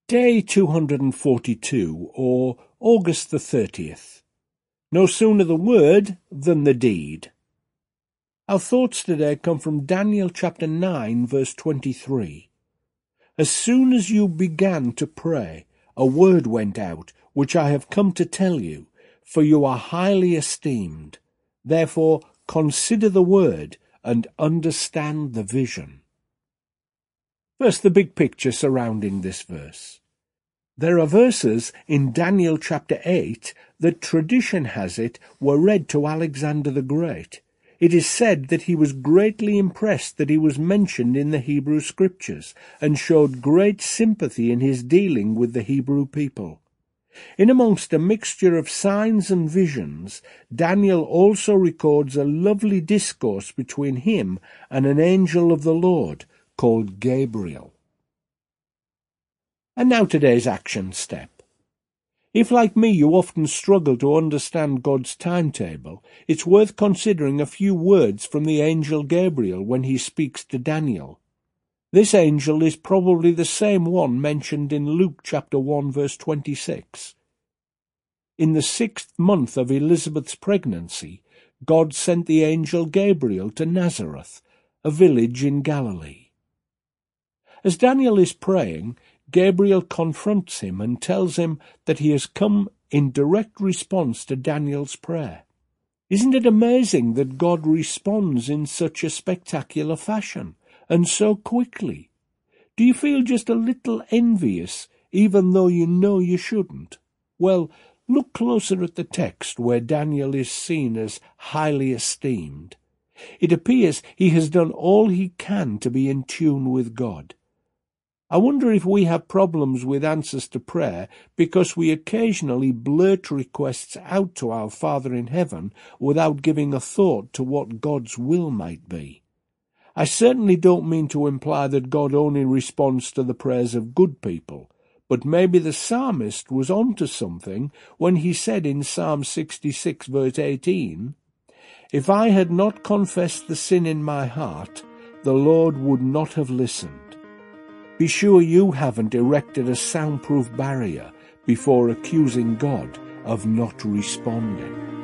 Day 242, or August the 30th. No sooner the word than the deed. Our thoughts today come from Daniel chapter 9, verse 23. As soon as you began to pray, a word went out, which I have come to tell you, for you are highly esteemed. Therefore consider the word and understand the vision. First, the big picture surrounding this verse. There are verses in Daniel chapter 8 that tradition has it were read to Alexander the Great. It is said that he was greatly impressed that he was mentioned in the Hebrew Scriptures, and showed great sympathy in his dealing with the Hebrew people. In amongst a mixture of signs and visions, Daniel also records a lovely discourse between him and an angel of the Lord called Gabriel. And now today's action step. If, like me, you often struggle to understand God's timetable, it's worth considering a few words from the angel Gabriel when he speaks to Daniel. This angel is probably the same one mentioned in Luke chapter 1 verse 26. In the 6th month of Elizabeth's pregnancy, God sent the angel Gabriel to Nazareth, a village in Galilee. As Daniel is praying, Gabriel confronts him and tells him that he has come in direct response to Daniel's prayer. Isn't it amazing that God responds in such a spectacular fashion, and so quickly? Do you feel just a little envious, even though you know you shouldn't? Well, look closer at the text where Daniel is seen as highly esteemed. It appears he has done all he can to be in tune with God. I wonder if we have problems with answers to prayer because we occasionally blurt requests out to our Father in heaven without giving a thought to what God's will might be. I certainly don't mean to imply that God only responds to the prayers of good people, but maybe the psalmist was on to something when he said in Psalm 66 verse 18, "If I had not confessed the sin in my heart, the Lord would not have listened." Be sure you haven't erected a soundproof barrier before accusing God of not responding.